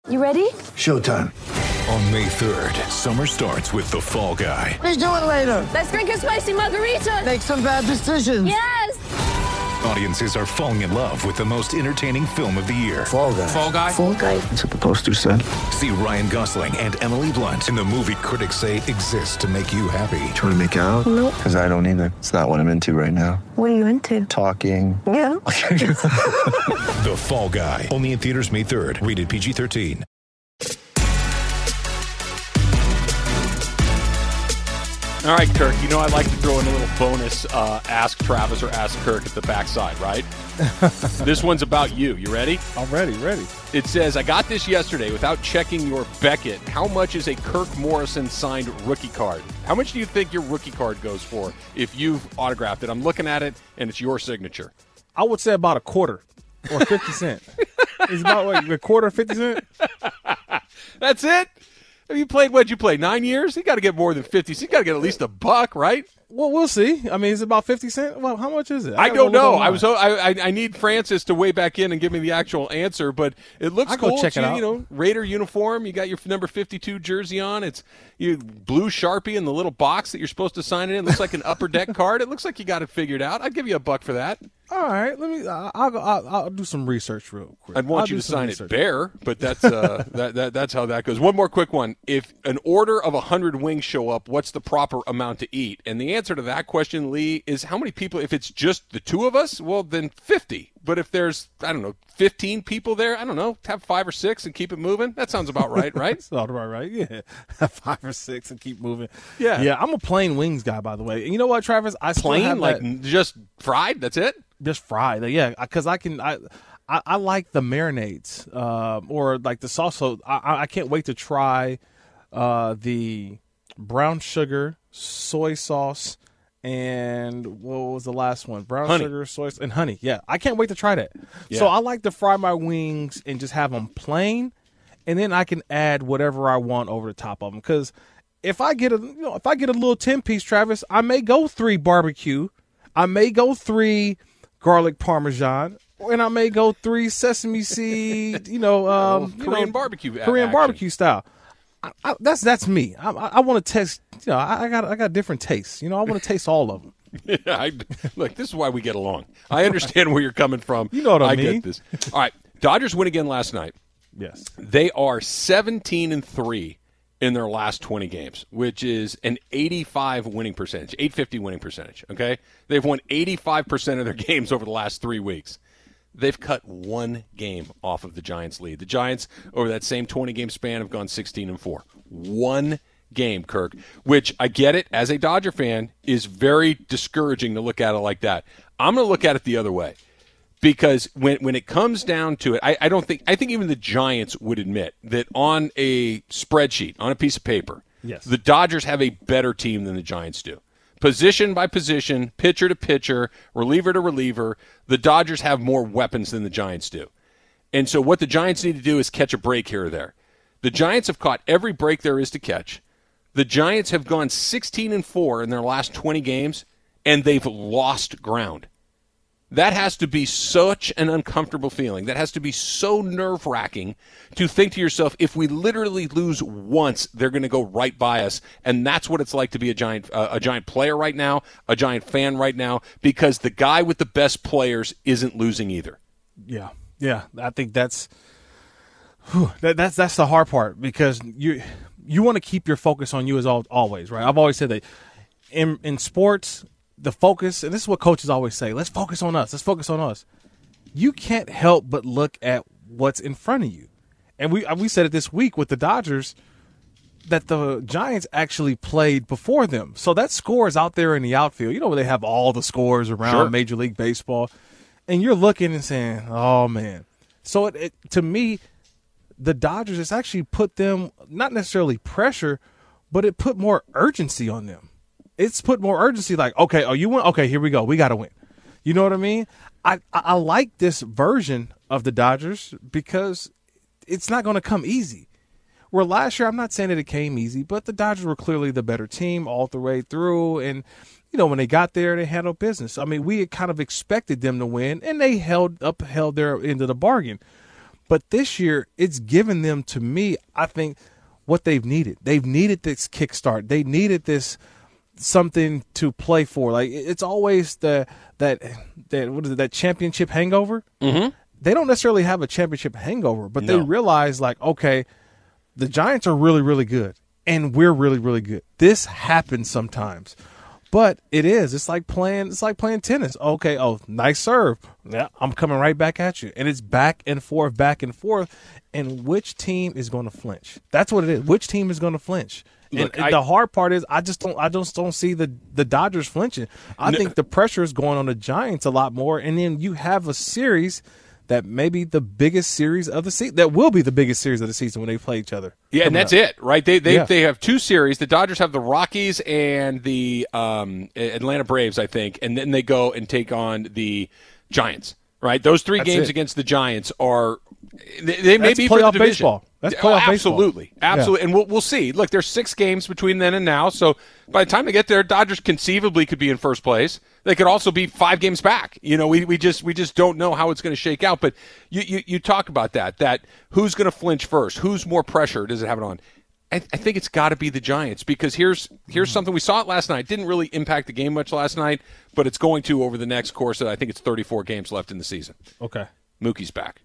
You ready? Showtime. On May 3rd, summer starts with The Fall Guy. Let's do it later. Let's drink a spicy margarita. Make some bad decisions. Yes! Audiences are falling in love with the most entertaining film of the year. Fall Guy. Fall Guy? Fall guy. That's what the poster said. See Ryan Gosling and Emily Blunt in the movie critics say exists to make you happy. Trying to make it out? Nope. Because I don't either. It's not what I'm into right now. What are you into? Talking. Yeah. The Fall Guy. Only in theaters May 3rd. Rated PG-13. All right, Kirk, you know I like to throw in a little bonus Ask Travis or Ask Kirk at the backside, right? This one's about you. You ready? I'm ready. It says, I got this yesterday without checking your Beckett. How much is a Kirk Morrison signed rookie card? How much do you think your rookie card goes for if you've autographed it? I'm looking at it, and it's your signature. I would say about a quarter or 50 cents. It's about what, a quarter, 50 cents? That's it? Have you played, what'd you play, 9 years? You got to get more than 50. So you got to get at least $1, right? Well, we'll see. I mean, it's about 50 cents. Well, how much is it? I don't know. I need Francis to weigh back in and give me the actual answer, but it looks cool. Go check it out. You know, Raider uniform. You got your number 52 jersey on. It's you blue Sharpie in the little box that you're supposed to sign it in. It looks like an upper deck card. It looks like you got it figured out. I'd give you $1 for that. All right, let me. I'll do some research real quick. I'd want you to sign it bare, but that's that's how that goes. One more quick one. If an order of 100 wings show up, what's the proper amount to eat? And the answer to that question, Lee, is how many people? If it's just the two of us, well, then 50. But if there's, I don't know, 15 people there, I don't know, have 5 or 6 and keep it moving. That sounds about right, right? That's about right. Yeah, 5 or 6 and keep moving. Yeah. I'm a plain wings guy, by the way. And you know what, Travis? I still plain, have like that, just fried. That's it. just fried. Yeah, because I like the marinades or like the sauce. So I can't wait to try the brown sugar, soy sauce, and what was the last one? Brown honey. Sugar, soy, and honey. Yeah, I can't wait to try that. Yeah. So I like to fry my wings and just have them plain, and then I can add whatever I want over the top of them. Because if I get a little 10-piece, Travis, I may go 3 barbecue, I may go 3 garlic parmesan, and I may go 3 sesame seed. Korean barbecue. Korean action. barbecue style. That's me. I want to taste. I got different tastes. I want to taste all of them. Yeah, look, this is why we get along. I understand where you're coming from. You know what I mean. get this. All right, Dodgers win again last night. Yes, They are 17-3 in their last 20 games, which is an 85 winning percentage, 850 winning percentage. Okay, they've won 85% of their games over the last 3 weeks. They've cut 1 game off of the Giants' lead. The Giants, over that same 20-game span, have gone 16-4. 1 game, Kirk, which I get it, as a Dodger fan, is very discouraging to look at it like that. I'm going to look at it the other way. Because when it comes down to it, I think even the Giants would admit that on a spreadsheet, on a piece of paper, yes, the Dodgers have a better team than the Giants do. Position by position, pitcher to pitcher, reliever to reliever, the Dodgers have more weapons than the Giants do. And so what the Giants need to do is catch a break here or there. The Giants have caught every break there is to catch. The Giants have gone 16-4 in their last 20 games, and they've lost ground. That has to be such an uncomfortable feeling. That has to be so nerve-wracking to think to yourself, if we literally lose once, they're going to go right by us. And that's what it's like to be a Giant player right now, a Giant fan right now, because the guy with the best players isn't losing either. Yeah. I think that's the hard part, because you want to keep your focus on you as always, right? I've always said that in sports, the focus, and this is what coaches always say, let's focus on us. Let's focus on us. You can't help but look at what's in front of you. And we said it this week with the Dodgers that the Giants actually played before them. So that score is out there in the outfield. Where they have all the scores around Major League Baseball. And you're looking and saying, oh, man. So to me, the Dodgers, it's actually put them, not necessarily pressure, but it put more urgency on them. It's put more urgency, like, okay, you win? Okay, here we go. We got to win. You know what I mean? I like this version of the Dodgers because it's not going to come easy. Where last year, I'm not saying that it came easy, but the Dodgers were clearly the better team all the way through. And, when they got there, they handled business. I mean, we had kind of expected them to win, and they upheld their end of the bargain. But this year, it's given them, to me, I think, what they've needed. They've needed this kickstart. They needed this something to play for. Like, it's always that championship hangover. Mm-hmm. They don't necessarily have a championship hangover, but they realize, like, okay, the Giants are really, really good, and we're really, really good. This happens sometimes. But it's like playing tennis. Okay, nice serve. Yeah, I'm coming right back at you. And it's back and forth. And which team is going to flinch? That's what it is. Which team is going to flinch? Look, and the hard part is I just don't see the Dodgers flinching. I think the pressure is going on the Giants a lot more. And then you have a series that may be the biggest series of the season. That will be the biggest series of the season when they play each other. Yeah, and that's it, right? They have two series. The Dodgers have the Rockies and the Atlanta Braves, I think, and then they go and take on the Giants, right? Those three games against the Giants are they may be for the division. Baseball. That's playoff absolutely, baseball. Absolutely, Yeah. And we'll see. Look, there's 6 games between then and now, so by the time they get there, Dodgers conceivably could be in first place. They could also be 5 games back. You know, we just don't know how it's going to shake out. But you talk about that who's going to flinch first? Who's more pressure? Does it have it on? I think it's got to be the Giants, because here's something. We saw it last night. Didn't really impact the game much last night, but it's going to over the next course of, I think it's 34 games left in the season. Okay. Mookie's back.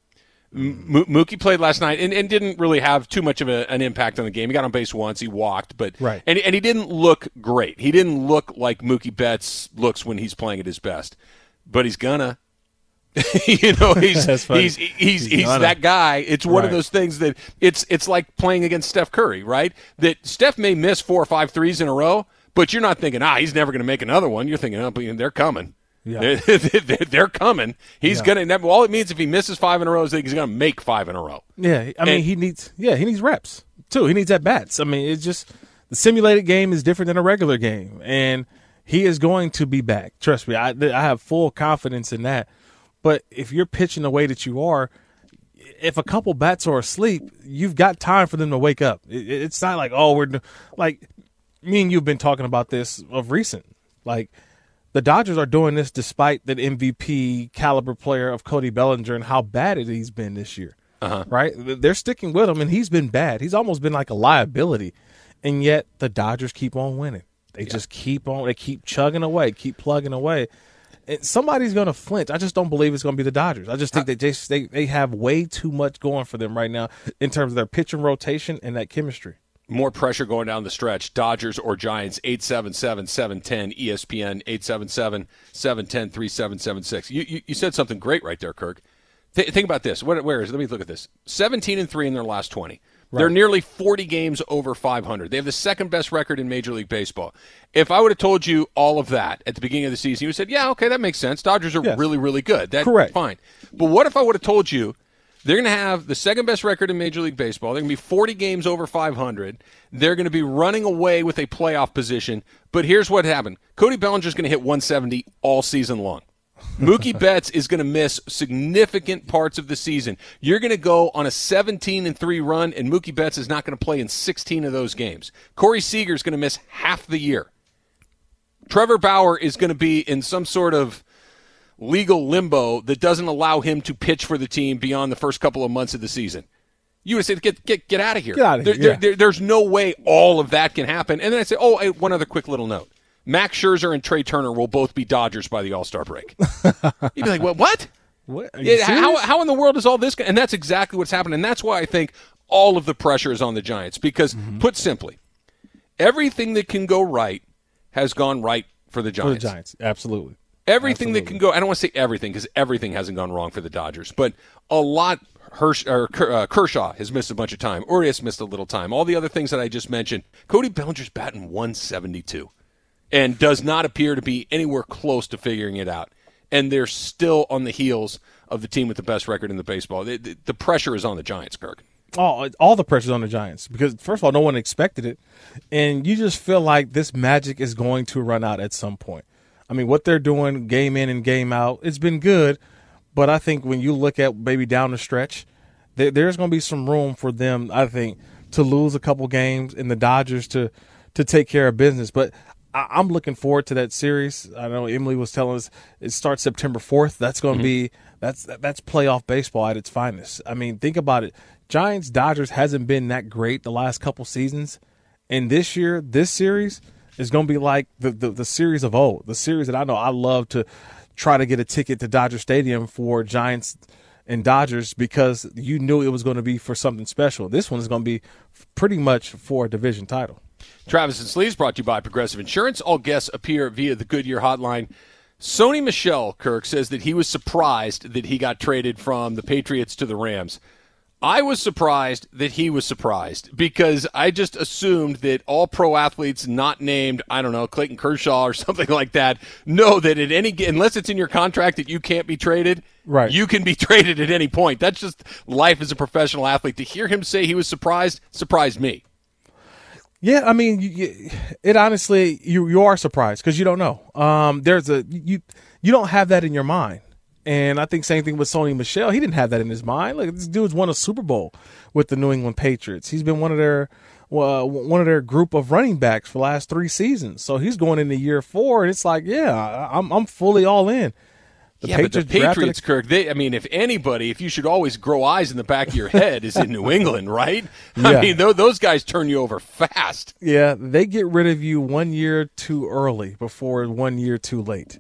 Mookie played last night and didn't really have too much of an impact on the game. He got on base once, he walked, but right. and he didn't look great. He didn't look like Mookie Betts looks when he's playing at his best. But he's gonna. You know, he's that guy. It's one of those things that it's like playing against Steph Curry, right? That Steph may miss 4 or 5 threes in a row, but you're not thinking, he's never going to make another one. You're thinking, they're coming. Yeah. They're coming. He's going to – all it means if he misses 5 in a row is that he's going to make 5 in a row. Yeah, I mean, he needs reps, too. He needs at-bats. I mean, it's just – the simulated game is different than a regular game, and he is going to be back. Trust me, I have full confidence in that. But if you're pitching the way that you are, if a couple bats are asleep, you've got time for them to wake up. It's not like, like me and you have been talking about this of recent. Like, the Dodgers are doing this despite that MVP caliber player of Cody Bellinger and how bad he's been this year. Right? They're sticking with him, and he's been bad. He's almost been like a liability. And yet the Dodgers keep on winning. They just keep on. They keep chugging away, keep plugging away. And somebody's going to flinch. I just don't believe it's going to be the Dodgers. I just think that they have way too much going for them right now in terms of their pitching rotation and that chemistry. More pressure going down the stretch. Dodgers or Giants, 877-710 ESPN, 877-710-3776. You said something great right there, Kirk. Think about this. Where is it? Let me look at this. 17-3 in their last 20. Right. They're nearly 40 games over 500. They have the second best record in Major League Baseball. If I would have told you all of that at the beginning of the season, you would have said, yeah, okay, that makes sense. Dodgers are really, really good. That's correct. Fine. But what if I would have told you they're going to have the second best record in Major League Baseball. They're going to be 40 games over 500. They're going to be running away with a playoff position. But here's what happened. Cody Bellinger's going to hit 170 all season long. Mookie Betts is going to miss significant parts of the season. You're going to go on a 17-3 run, and Mookie Betts is not going to play in 16 of those games. Corey Seager is going to miss half the year. Trevor Bauer is going to be in some sort of legal limbo that doesn't allow him to pitch for the team beyond the first couple of months of the season. You would say, get out of here. Get out of here. There's no way all of that can happen. And then I say, one other quick little note. Max Scherzer and Trey Turner will both be Dodgers by the All-Star break. You'd be like, what? What? How in the world is all this? And that's exactly what's happening. And that's why I think all of the pressure is on the Giants. Because, put simply, everything that can go right has gone right for the Giants. For the Giants, absolutely. Everything that can go – I don't want to say everything because everything hasn't gone wrong for the Dodgers. But a lot Kershaw has missed a bunch of time. Urias missed a little time. All the other things that I just mentioned. Cody Bellinger's batting 172 and does not appear to be anywhere close to figuring it out. And they're still on the heels of the team with the best record in the baseball. The pressure is on the Giants, Kirk. All the pressure's on the Giants because, first of all, no one expected it. And you just feel like this magic is going to run out at some point. I mean, what they're doing game in and game out, it's been good. But I think when you look at maybe down the stretch, there's going to be some room for them, I think, to lose a couple games and the Dodgers to take care of business. But I'm looking forward to that series. I know Emily was telling us it starts September 4th. That's going to be That's playoff baseball at its finest. I mean, think about it. Giants-Dodgers hasn't been that great the last couple seasons. And this year, this series is going to be like the series of old, the series that I know I love to try to get a ticket to Dodger Stadium for Giants and Dodgers because you knew it was going to be for something special. This one is going to be pretty much for a division title. Travis and Sleeves brought to you by Progressive Insurance. All guests appear via the Goodyear hotline. Sony Michel, Kirk, says that he was surprised that he got traded from the Patriots to the Rams. I was surprised that he was surprised because I just assumed that all pro athletes not named, I don't know, Clayton Kershaw or something like that, know that at any, unless it's in your contract that you can't be traded, right, you can be traded at any point. That's just life as a professional athlete. To hear him say he was surprised me. Yeah, I mean, it honestly, you are surprised because you don't know. You don't have that in your mind. And I think same thing with Sony Michel. He didn't have that in his mind. Like, this dude's won a Super Bowl with the New England Patriots. He's been one of their group of running backs for the last 3 seasons. So he's going into year 4, and it's like, yeah, I'm fully all in. But the Patriots, Kirk, if anybody, if you should always grow eyes in the back of your head, is in New England, right? Yeah. I mean, those guys turn you over fast. Yeah, they get rid of you 1 year too early before 1 year too late.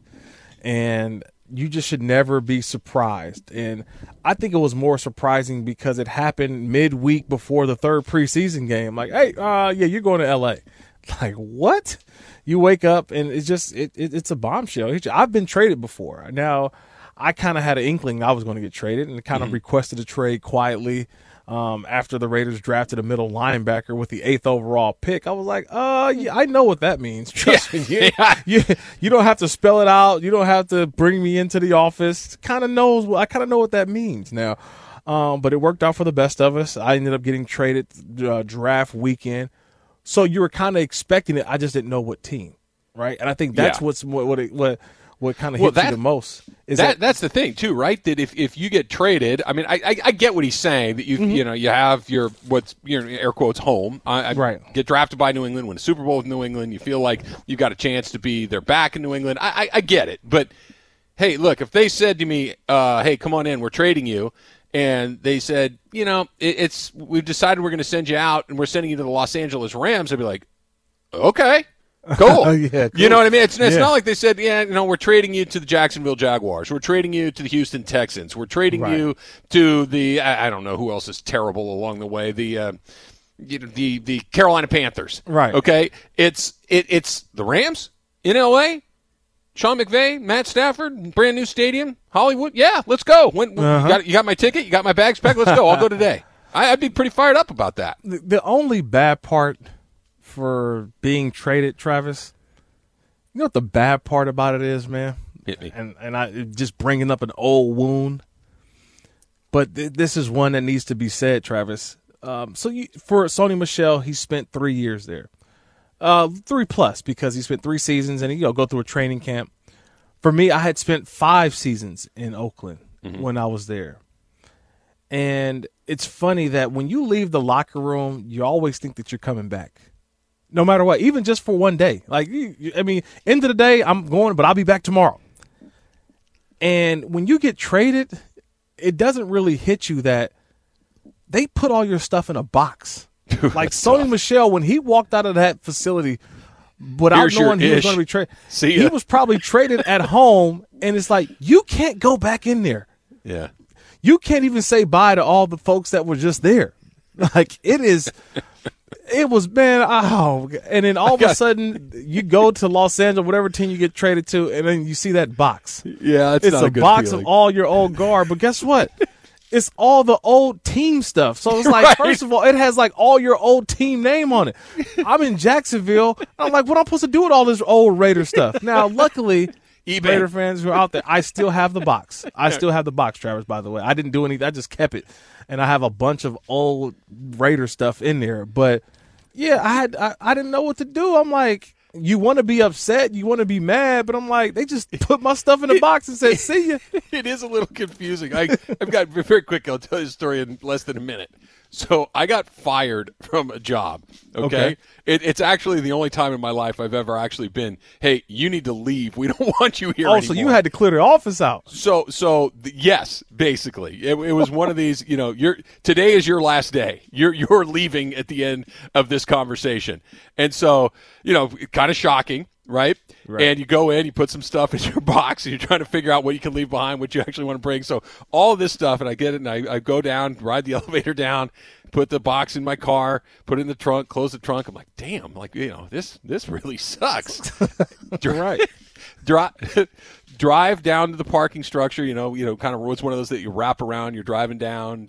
And you just should never be surprised. And I think it was more surprising because it happened midweek before the 3rd preseason game. Like, hey, you're going to L.A. Like, what? You wake up and it's just it's a bombshell. I've been traded before. Now, I kind of had an inkling I was going to get traded and kind of requested a trade quietly after the Raiders drafted a middle linebacker with the 8th overall pick. I was like, yeah, I know what that means. Trust me. You don't have to spell it out. You don't have to bring me into the office. I kind of know what that means now. But it worked out for the best of us. I ended up getting traded draft weekend. So you were kind of expecting it. I just didn't know what team, right? And I think that's what kind of hits you the most. That's the thing too, right? That if you get traded, I mean, I get what he's saying that you have your air quotes home. Right. Get drafted by New England, win a Super Bowl with New England. You feel like you've got a chance to be their back in New England. I get it, but hey, look, if they said to me, "Hey, come on in, we're trading you." And they said, we've decided we're going to send you out and we're sending you to the Los Angeles Rams. I'd be like, okay, cool. Yeah, cool. You know what I mean? It's not like they said, we're trading you to the Jacksonville Jaguars. We're trading you to the Houston Texans. We're trading you to the, I don't know who else is terrible along the way, the Carolina Panthers. Right. Okay. It's the Rams in L.A., Sean McVay, Matt Stafford, brand new stadium, Hollywood. Yeah, let's go. You got my ticket? You got my bags packed? Let's go. I'll go today. I'd be pretty fired up about that. The only bad part for being traded, Travis, you know what the bad part about it is, man? Hit me. And I just bringing up an old wound. But this is one that needs to be said, Travis. For Sony Michel, he spent 3 years there. 3+ because he spent 3 seasons and go through a training camp. For me, I had spent 5 seasons in Oakland when I was there. And it's funny that when you leave the locker room, you always think that you're coming back. No matter what, even just for one day. Like, end of the day, I'm going, but I'll be back tomorrow. And when you get traded, it doesn't really hit you that they put all your stuff in a box. Like Sony Michel, when he walked out of that facility without knowing he was going to be traded, he was probably traded at home, and it's like, you can't go back in there. Yeah. You can't even say bye to all the folks that were just there. Like, it was, man, and then all of a sudden, you go to Los Angeles, whatever team you get traded to, and then you see that box. Yeah, it's not a good box feeling. of all your old guard, but guess what? It's all the old team stuff. So it's like, first of all, it has like all your old team name on it. I'm in Jacksonville. I'm like, what am I supposed to do with all this old Raider stuff? Now, luckily, eBay. Raider fans who are out there, I still have the box. Travis, by the way. I didn't do anything. I just kept it. And I have a bunch of old Raider stuff in there. But, yeah, I didn't know what to do. I'm like, you want to be upset, you want to be mad, but I'm like, they just put my stuff in a box and said, see ya. It is a little confusing. I've got very quick. I'll tell you a story in less than a minute. So I got fired from a job, okay? It's actually the only time in my life I've ever actually been, hey, you need to leave. We don't want you here anymore. So you had to clear the office out. Yes, basically. It was one of these, today is your last day. You're leaving at the end of this conversation. And so, kind of shocking. Right? And you go in, you put some stuff in your box, and you're trying to figure out what you can leave behind, what you actually want to bring. So all of this stuff, and I get it, and I go down, ride the elevator down, put the box in my car, put it in the trunk, close the trunk. I'm like, damn, this really sucks. Right. Drive down to the parking structure, kind of it's one of those that you wrap around. You're driving down,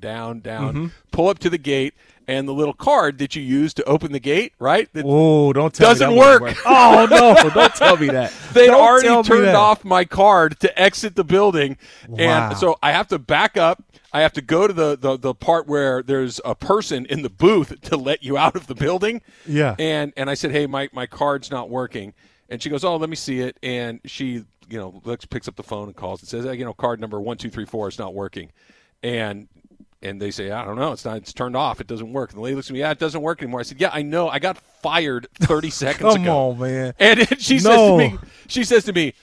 pull up to the gate, and the little card that you use to open the gate, right? Oh, don't tell me doesn't that work. Oh, no, don't tell me that. They'd already turned off my card to exit the building. Wow. And so I have to back up. I have to go to the part where there's a person in the booth to let you out of the building. Yeah. And I said, hey, my card's not working. And she goes, oh, let me see it. And she, picks up the phone and calls and says, card number 1234 is not working. And they say, I don't know, it's turned off. It doesn't work. And the lady looks at me, it doesn't work anymore. I said, yeah, I know. I got fired 30 seconds ago. Come on, man. And she says to me,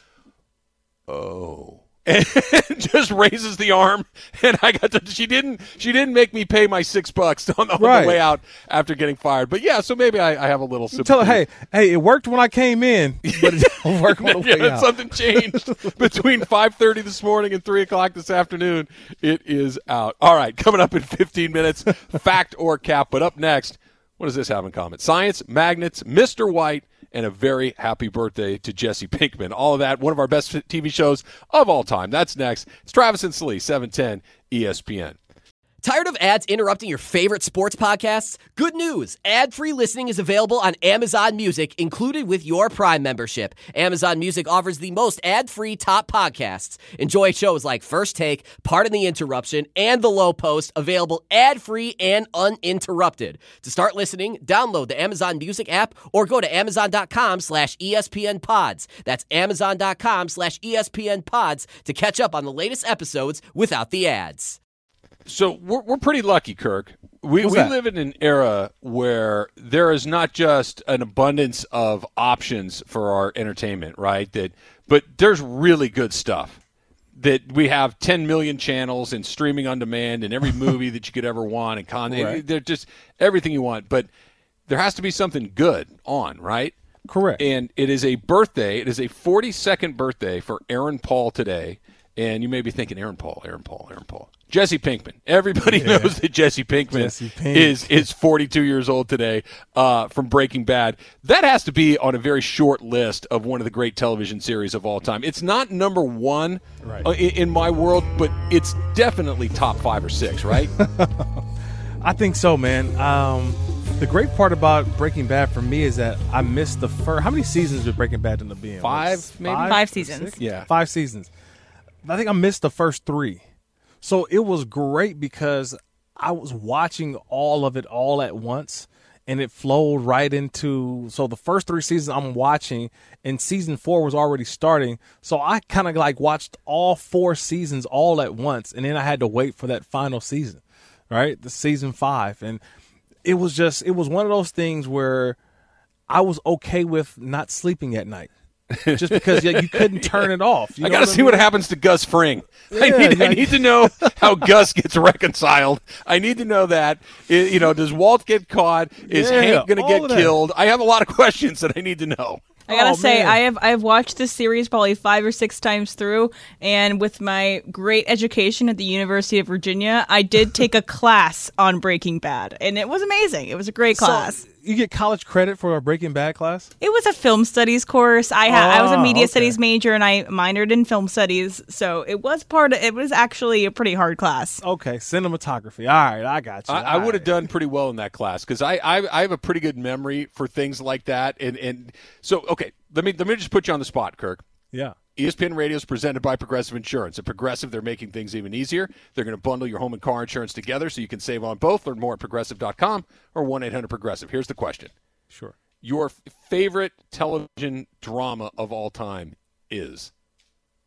oh. And just raises the arm, and she didn't make me pay my $6 on the way out after getting fired. But yeah, so maybe I have a little sympathy. Tell her, hey, it worked when I came in, but it didn't work on the way out. Something changed between 5:30 this morning and 3 o'clock this afternoon. It is out. All right, coming up in 15 minutes, fact or cap. But up next, what does this have in common? Science, magnets, Mr. White, and a very happy birthday to Jesse Pinkman. All of that, one of our best TV shows of all time. That's next. It's Travis and Slee, 710 ESPN. Tired of ads interrupting your favorite sports podcasts? Good news! Ad-free listening is available on Amazon Music, included with your Prime membership. Amazon Music offers the most ad-free top podcasts. Enjoy shows like First Take, Pardon the Interruption, and The Low Post, available ad-free and uninterrupted. To start listening, download the Amazon Music app or go to amazon.com/ESPN Pods. That's amazon.com/ESPN Pods to catch up on the latest episodes without the ads. So we're pretty lucky, Kirk. We live in an era where there is not just an abundance of options for our entertainment, right? But there's really good stuff. That we have 10 million channels and streaming on demand and every movie that you could ever want and content. Right. They're just everything you want. But there has to be something good on, right? Correct. And it is a birthday. It is a 42nd birthday for Aaron Paul today. And you may be thinking, Aaron Paul. Jesse Pinkman. Everybody knows that Jesse Pinkman is 42 years old today from Breaking Bad. That has to be on a very short list of one of the great television series of all time. It's not number one in my world, but it's definitely top 5 or 6, right? I think so, man. The great part about Breaking Bad for me is that I missed the first. How many seasons did Breaking Bad end up being? 5, maybe? 5 seasons. Yeah. 5 seasons. I think I missed the first 3. So it was great because I was watching all of it all at once, and it flowed right into – so the first 3 seasons I'm watching, and season 4 was already starting. So I kind of watched all 4 seasons all at once, and then I had to wait for that final season, right, the season 5. And it was one of those things where I was okay with not sleeping at night. Just because you couldn't turn it off. I got to see what happens to Gus Fring. I need to know how Gus gets reconciled. I need to know that. Does Walt get caught? Is Hank going to get killed? I have a lot of questions that I need to know. I gotta say, I've watched this series probably 5 or 6 times through, and with my great education at the University of Virginia, I did take a class on Breaking Bad, and it was amazing. It was a great class. So you get college credit for a Breaking Bad class? It was a film studies course. I was a media studies major, and I minored in film studies, so it was actually a pretty hard class. Okay, cinematography. All right, I got you. I would have done pretty well in that class because I have a pretty good memory for things like that, and so okay, let me just put you on the spot, Kirk. Yeah. ESPN Radio is presented by Progressive Insurance. At Progressive, they're making things even easier. They're going to bundle your home and car insurance together so you can save on both. Learn more at Progressive.com or 1-800-PROGRESSIVE. Here's the question. Sure. Your favorite television drama of all time is?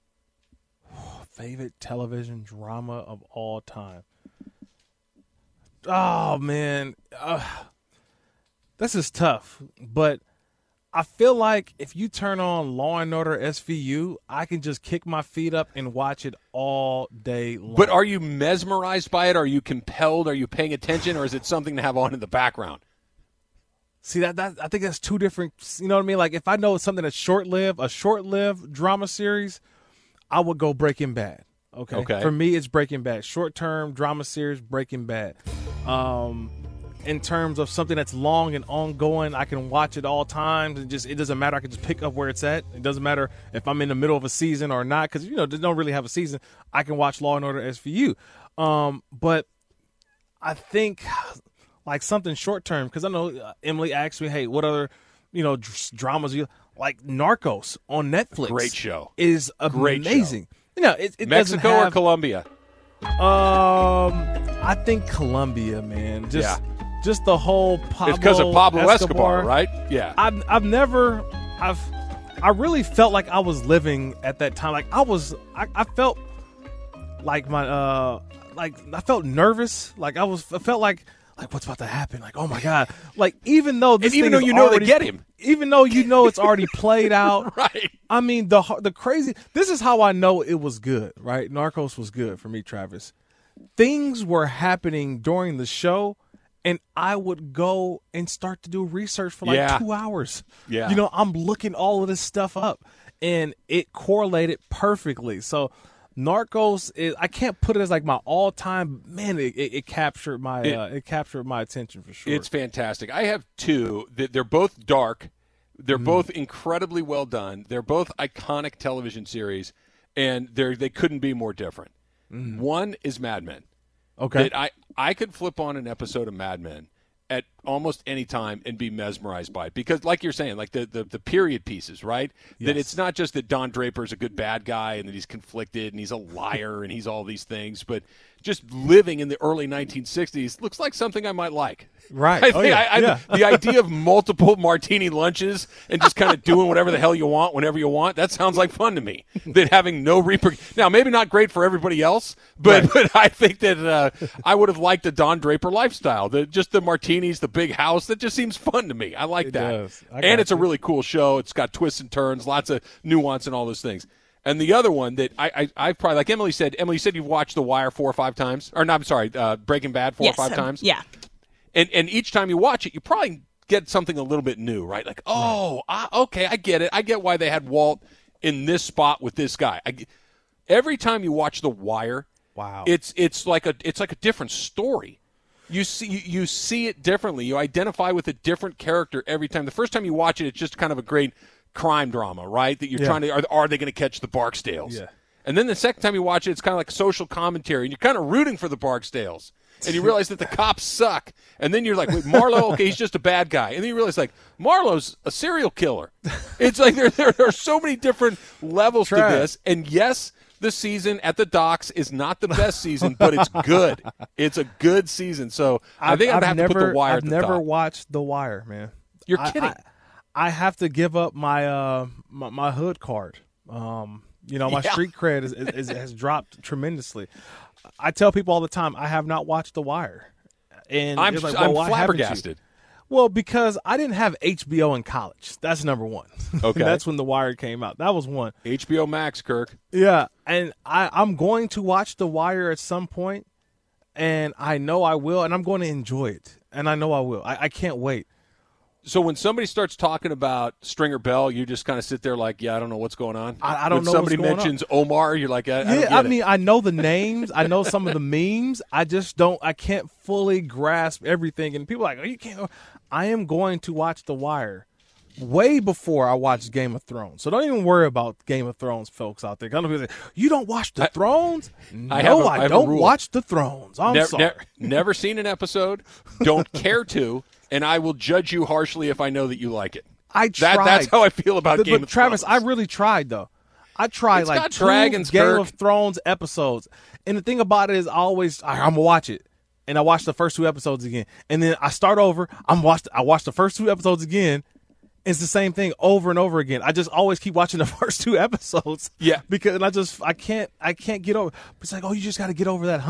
Favorite television drama of all time? Oh man, this is tough. But I feel like if you turn on Law and Order SVU, I can just kick my feet up and watch it all day long. But are you mesmerized by it? Are you compelled? Are you paying attention, or is it something to have on in the background? See, that I think that's two different. You know what I mean? Like if I know it's something that's short-lived, a short-lived drama series, I would go Breaking Bad. Okay. For me, it's Breaking Bad. Short-term drama series, Breaking Bad. In terms of something that's long and ongoing, I can watch it all times, and it doesn't matter. I can just pick up where it's at. It doesn't matter if I'm in the middle of a season or not, because they don't really have a season. I can watch Law and Order SVU. But I think like something short term, because I know Emily asked me, hey, what other dramas you like? Narcos on Netflix. Great show. Is amazing. It Mexico doesn't have, or Colombia? I think Colombia, man. Just the whole Pablo. It's because of Pablo Escobar, right? Yeah. I really felt like I was living at that time. Like I felt like I felt nervous. Like I felt like what's about to happen? Like, oh my God. Like even though they get him. Even though it's already played out. Right. I mean, the crazy, this is how I know it was good, right? Narcos was good for me, Travis. Things were happening during the show, and I would go and start to do research for 2 hours. Yeah. I'm looking all of this stuff up, and it correlated perfectly. So Narcos is, I can't put it as like my all-time, man, it captured my attention for sure. It's fantastic. I have two. They're both dark. They're both incredibly well done. They're both iconic television series, and they couldn't be more different. One is Mad Men. Okay. That I could flip on an episode of Mad Men at almost any time and be mesmerized by it. Because like you're saying, like the period pieces, right? Yes. That it's not just that Don Draper's a good bad guy and that he's conflicted and he's a liar and he's all these things, but just living in the early 1960s looks like something I might like. Right. The idea of multiple martini lunches and just kind of doing whatever the hell you want whenever you want, that sounds like fun to me. That having no now, maybe not great for everybody else, but I think that I would have liked the Don Draper lifestyle. Just the martinis, the big house, that just seems fun to me. I like that. Does. And it's a really cool show. It's got twists and turns, lots of nuance and all those things. And the other one that I probably, like Emily said you've watched The Wire 4 or 5 times. Or no, I'm sorry, Breaking Bad 4 or 5 times. Yeah. And each time you watch it, you probably get something a little bit new, right? Like, okay, I get it. I get why they had Walt in this spot with this guy. Every time you watch The Wire, wow, it's like a different story. You see it differently. You identify with a different character every time. The first time you watch it, it's just kind of a great crime drama, right? That you're trying to, are they going to catch the Barksdales? Yeah. And then the second time you watch it, it's kind of like social commentary, and you're kind of rooting for the Barksdales. And you realize that the cops suck. And then you're like, wait, Marlo, okay, he's just a bad guy. And then you realize, like, Marlo's a serial killer. It's like there are so many different levels to this. And yes, the season at the docks is not the best season, but it's good. It's a good season. So I think I'd have to put The Wire at the top. I've never watched The Wire, man. You're kidding. I have to give up my my hood card. My street cred has dropped tremendously. I tell people all the time I have not watched The Wire, and I'm like, well, why flabbergasted. Well, because I didn't have HBO in college. That's number one. Okay, that's when The Wire came out. That was one. HBO Max, Kirk. Yeah, and I'm going to watch The Wire at some point, and I know I will, and I'm going to enjoy it, and I know I will. I can't wait. So when somebody starts talking about Stringer Bell, you just kind of sit there like, yeah, I don't know what's going on. I don't know. When somebody mentions Omar, you're like, I don't get it. I know the names. I know some of the memes. I just don't. I can't fully grasp everything. And people are like, oh, you can't. I am going to watch The Wire way before I watch Game of Thrones. So don't even worry about Game of Thrones, folks out there. You don't watch the Thrones? No, I don't watch the Thrones. I'm sorry. Never seen an episode. Don't care to. And I will judge you harshly if I know that you like it. I tried. That's how I feel about Game of Travis, Thrones. I really tried, though. I tried it's like 2 dragons, Game Kirk. of Thrones episodes. And the thing about it is I'm going to watch it. And I watch the first 2 episodes again. And then I start over. I watch the first 2 episodes again. It's the same thing over and over again. I just always keep watching the first 2 episodes. Yeah. Because I can't get over. It's like, oh, you just got to get over that hump.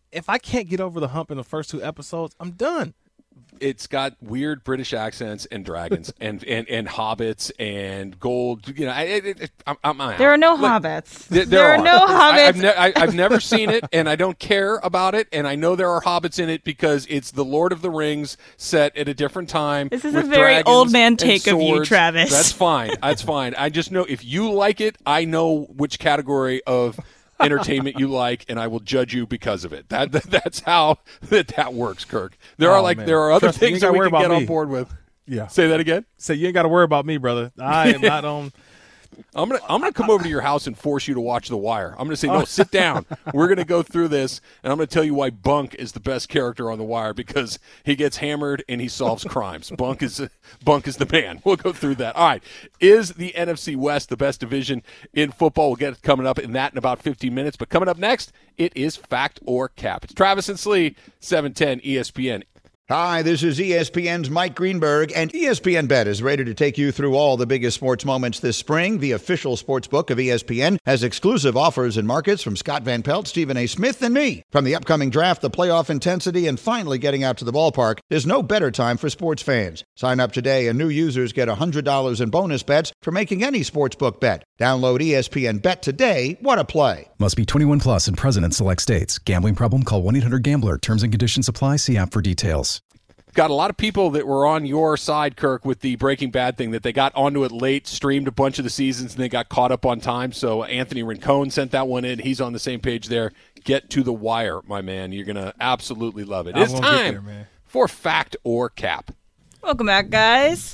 if I can't get over the hump in the first 2 episodes, I'm done. It's got weird British accents and dragons and hobbits and gold. You know, I'm out. There are no hobbits. There are no hobbits. I've never seen it, and I don't care about it. And I know there are hobbits in it because it's the Lord of the Rings set at a different time. This is a with very dragons old man and take of you, swords. Travis. That's fine. That's fine. I just know if you like it, I know which category of entertainment you like, and I will judge you because of it. That's how that works, Kirk. There are other Trust me, things you that ain't we gotta can worry get about on me. board with. Yeah. Say that again. So you ain't got to worry about me, brother. I am not on. I'm gonna come over to your house and force you to watch The Wire. I'm gonna say, no, sit down. We're gonna go through this, and I'm gonna tell you why Bunk is the best character on The Wire because he gets hammered and he solves crimes. Bunk is the man. We'll go through that. All right, is the NFC West the best division in football? We'll get coming up in that in about 15 minutes. But coming up next, it is Fact or Cap. It's Travis and Slee, 710 ESPN. Hi, this is ESPN's Mike Greenberg, and ESPN Bet is ready to take you through all the biggest sports moments this spring. The official sports book of ESPN has exclusive offers and markets from Scott Van Pelt, Stephen A. Smith, and me. From the upcoming draft, the playoff intensity, and finally getting out to the ballpark, there's no better time for sports fans. Sign up today, and new users get $100 in bonus bets for making any sportsbook bet. Download ESPN Bet today. What a play. Must be 21 plus and present in select states. Gambling problem? Call 1-800-GAMBLER. Terms and conditions apply. See app for details. Got a lot of people that were on your side, Kirk, with the Breaking Bad thing, that they got onto it late, streamed a bunch of the seasons, and they got caught up on time. So Anthony Rincon sent that one in. He's on the same page there. Get to The Wire, my man. You're going to absolutely love it. It's time for Fact or Cap. Welcome back, guys.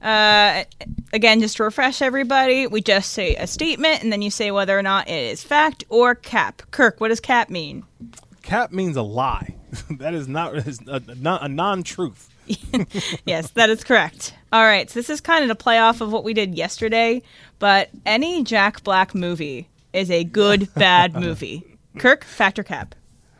Again, just to refresh everybody, we just say a statement, and then you say whether or not it is fact or cap. Kirk, what does cap mean? Cap means a lie. That is not a non-truth. Yes, that is correct. All right, so this is kind of the playoff of what we did yesterday, but any Jack Black movie is a good, bad movie. Kirk, fact or cap?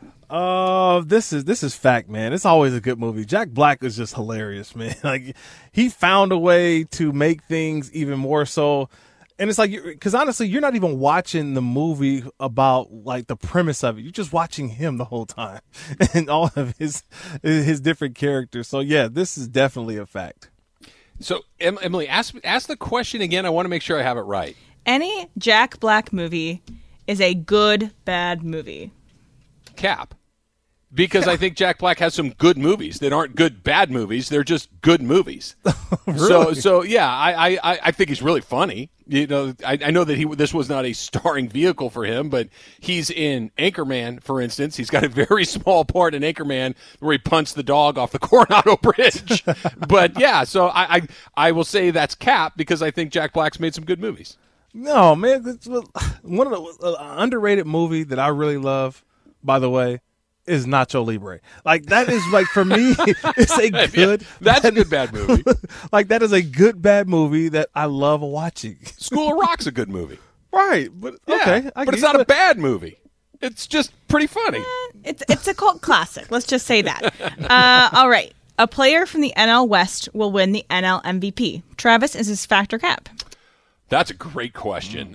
This is fact, man. It's always a good movie. Jack Black is just hilarious, man. Like, he found a way to make things even more so. And it's like, because honestly, you're not even watching the movie about like the premise of it. You're just watching him the whole time and all of his different characters. So yeah, this is definitely a fact. So Emily, ask the question again. I want to make sure I have it right. Any Jack Black movie is a good, bad movie. Cap. Because I think Jack Black has some good movies that aren't good, bad movies. They're just good movies. Really? So yeah, I think he's really funny. You know, I know that this was not a starring vehicle for him, but he's in Anchorman, for instance. He's got a very small part in Anchorman where he punts the dog off the Coronado Bridge. But yeah, so I will say that's Cap because I think Jack Black's made some good movies. No, man, it's one of the underrated movie that I really love, by the way, is Nacho Libre. Like, that is, like, for me, it's a good... That's a good bad movie. Like, that is a good bad movie that I love watching. School of Rock's a good movie. Right, but okay. But it's not a bad movie. It's just pretty funny. It's a cult classic. Let's just say that. All right. A player from the NL West will win the NL MVP. Travis, is this fact or cap? That's a great question.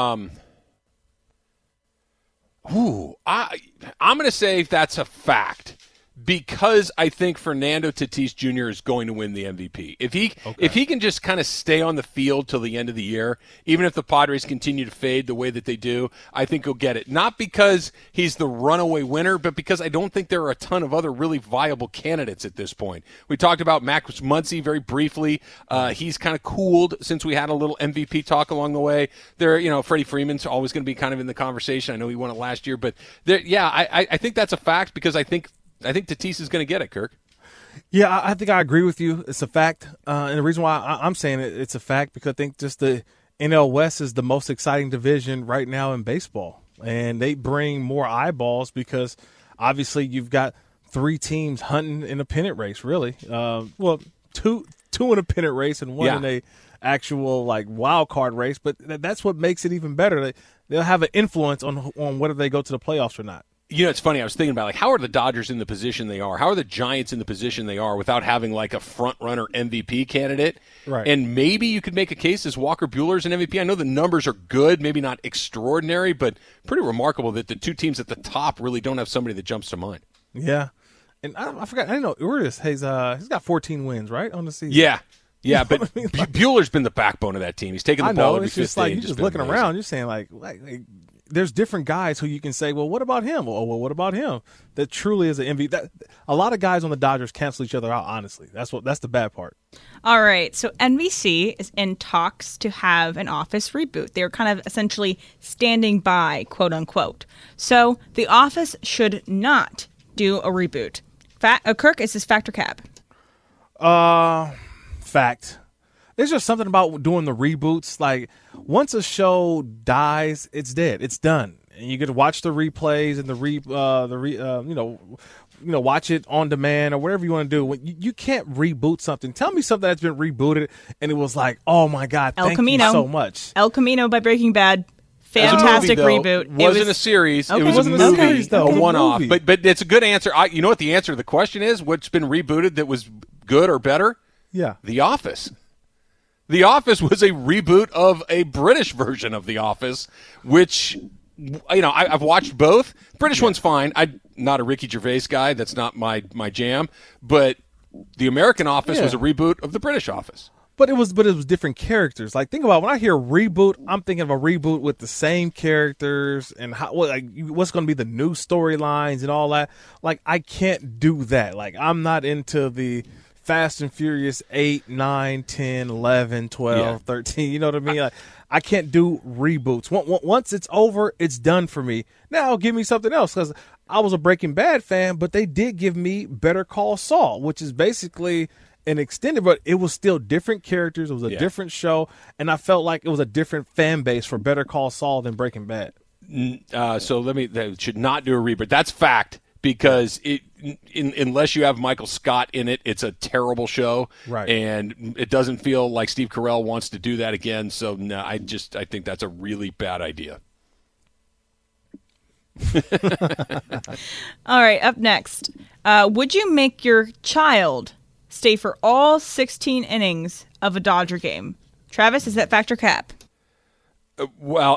I'm going to say that's a fact because I think Fernando Tatis Jr. is going to win the MVP. If he can just kind of stay on the field till the end of the year, even if the Padres continue to fade the way that they do, I think he'll get it. Not because he's the runaway winner, but because I don't think there are a ton of other really viable candidates at this point. We talked about Max Muncy very briefly. He's kind of cooled since we had a little MVP talk along the way. Freddie Freeman's always going to be kind of in the conversation. I know he won it last year, but I think that's a fact because I think Tatis is going to get it, Kirk. Yeah, I think I agree with you. It's a fact. And the reason why I'm saying it's a fact because I think just the NL West is the most exciting division right now in baseball. And they bring more eyeballs because obviously you've got 3 teams hunting in a pennant race, really. Two in a pennant race and one in a actual like wild card race. But that's what makes it even better. They'll have an influence on whether they go to the playoffs or not. You know, it's funny. I was thinking about, like, how are the Dodgers in the position they are? How are the Giants in the position they are without having, like, a front-runner MVP candidate? Right. And maybe you could make a case as Walker Buehler's an MVP. I know the numbers are good, maybe not extraordinary, but pretty remarkable that the two teams at the top really don't have somebody that jumps to mind. Yeah. And I forgot. I didn't know. Urias, he's got 14 wins, right, on the season? Yeah, but Buehler's been the backbone of that team. He's taken the ball every it's fifth just like day. you're just looking around. You're saying, like there's different guys who you can say, well, what about him? Well, what about him? That truly is an MVP. A lot of guys on the Dodgers cancel each other out, honestly. That's the bad part. All right, so NBC is in talks to have an Office reboot. They're kind of essentially standing by, quote unquote. So The Office should not do a reboot. Kirk, is this fact or cap? Fact. There's just something about doing the reboots. Like, once a show dies, it's dead. It's done, and you get to watch the replays and watch it on demand or whatever you want to do. You can't reboot something. Tell me something that's been rebooted and it was like, oh my god, thank you so much. El Camino by Breaking Bad. Fantastic reboot. It wasn't a series. Okay. It was a movie, a one-off. Movie. But it's a good answer. You know what the answer to the question is? What's been rebooted that was good or better? Yeah. The Office. The Office was a reboot of a British version of The Office, which, I've watched both. British one's fine. I'm not a Ricky Gervais guy. That's not my jam. But the American Office was a reboot of the British Office. But it was different characters. Like, think about when I hear reboot, I'm thinking of a reboot with the same characters and what's going to be the new storylines and all that. Like, I can't do that. Like, I'm not into the Fast and Furious 8, 9, 10, 11, 12, 13. You know what I mean? Like, I can't do reboots. Once it's over, it's done for me. Now give me something else, because I was a Breaking Bad fan, but they did give me Better Call Saul, which is basically an extended, but it was still different characters. It was a different show, and I felt like it was a different fan base for Better Call Saul than Breaking Bad. So they should not do a reboot. That's fact, because unless you have Michael Scott in it, it's a terrible show. Right. And it doesn't feel like Steve Carell wants to do that again. So no, I think that's a really bad idea. All right, up next. Would you make your child stay for all 16 innings of a Dodger game? Travis, is that fact or cap? Well,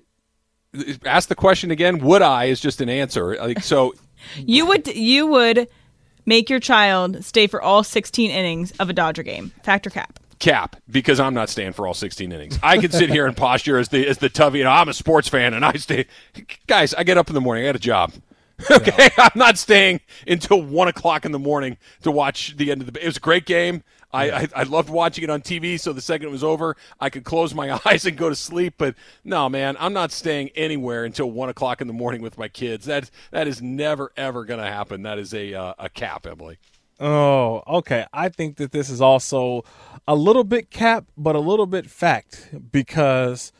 ask the question again. Would I is just an answer. So you would make your child stay for all 16 innings of a Dodger game. Fact or cap? Cap, because I'm not staying for all 16 innings. I could sit here and posture as the Tubby. I'm a sports fan, and I stay. Guys, I get up in the morning. I got a job. Okay, I'm not staying until 1 o'clock in the morning to watch the end of the. It was a great game. I loved watching it on TV. So the second it was over, I could close my eyes and go to sleep. But no, man, I'm not staying anywhere until 1 o'clock in the morning with my kids. That is never ever going to happen. That is a cap, Emily. Oh, okay. I think that this is also a little bit cap, but a little bit fact, because